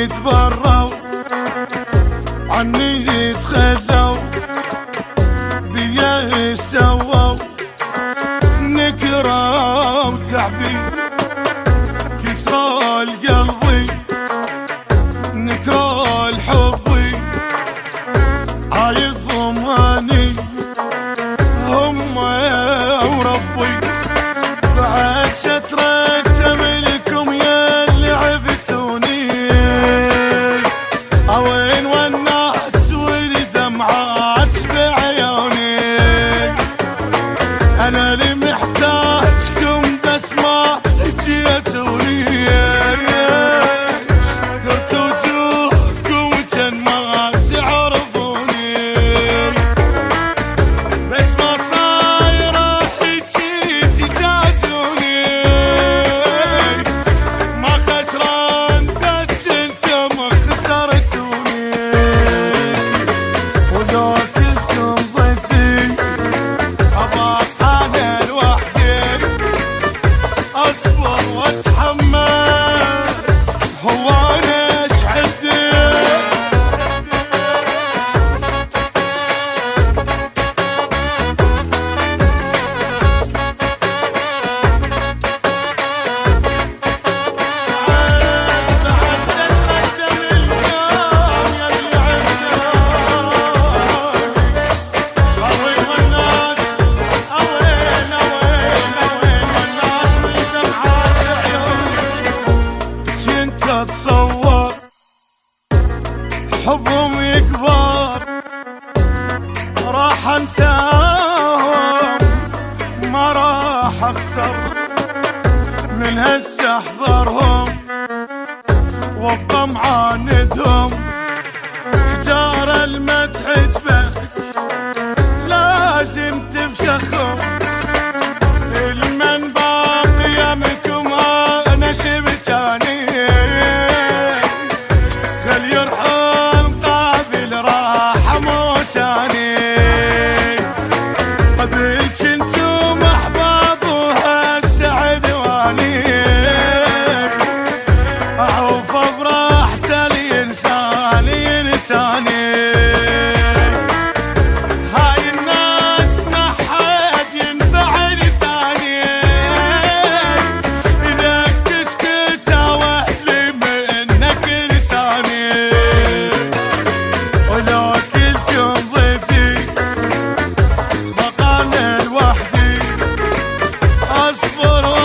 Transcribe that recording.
يتبروا عني يتخلوا بيا سووا نكرة وتعبي كسروا القلبي نكروا الحبي عايفهم اني هم وربي بعد شترك جميلكم يا اللي عفتوني اوين والناس والدمعات بعيوني انا اللي محتاجكم بس ما جيتوني درت وجوهكم كان ما تعرفوني بس ما صاير حكي تجازوني ما خسران بس انتم خسرتوني ولو كنتم ضدي ابقى انا لوحدي اصبر واتحمل هو انا ايش حدي اتصور حبهم يكبر راح انساهم ما راح اخسر من هسه احضرهم وابقى معاندهم حجار المدح جبك لازم تفشخهم المن باقي منكم انا شبتاني خل يرحم قابل راح موتاني قبل كنتم احباب وهسه عدواني اعوف براحته الانسان ينساني هاي الناس ما حد ينفعل ثاني اذا تسكت واحلي منك لساني ولو كلكم ضدي بقى انا لوحدي اصبر